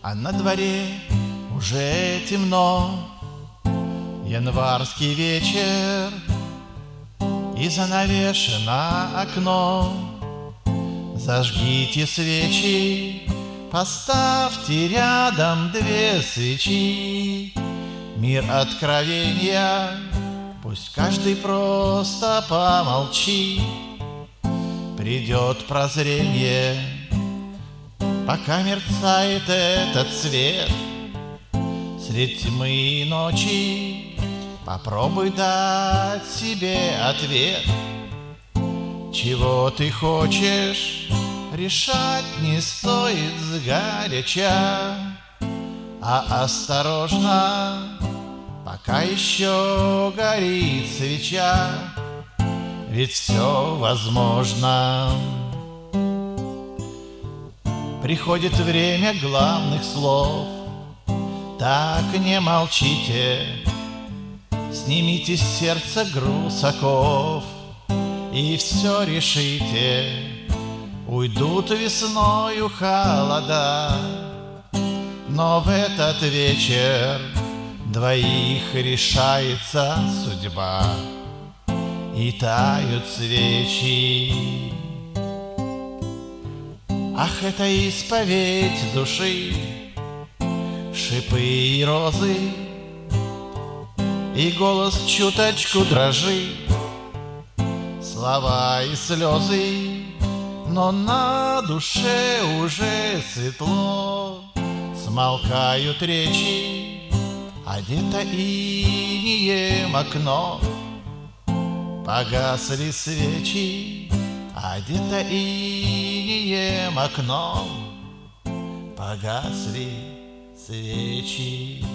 А на дворе уже темно, январский вечер, и занавешено окно. Зажгите свечи, поставьте рядом две свечи. Мир откровения, пусть каждый просто помолчит. Придет прозрение, пока мерцает этот свет. Средь тьмы и ночи попробуй дать себе ответ. Чего ты хочешь, решать не стоит сгоряча, а осторожно, пока еще горит свеча. Ведь все возможно. Приходит время главных слов. Так не молчите, снимите с сердца груз оков и все решите. Уйдут весною холода, но в этот вечер двоих решается судьба, и тают свечи. Ах, это исповедь души, шипы и розы, и голос чуточку дрожит, слова и слезы, но на душе уже светло. Смолкают речи, одето инеем окно. Погасли свечи, одето инеем окно. Погасли свечи.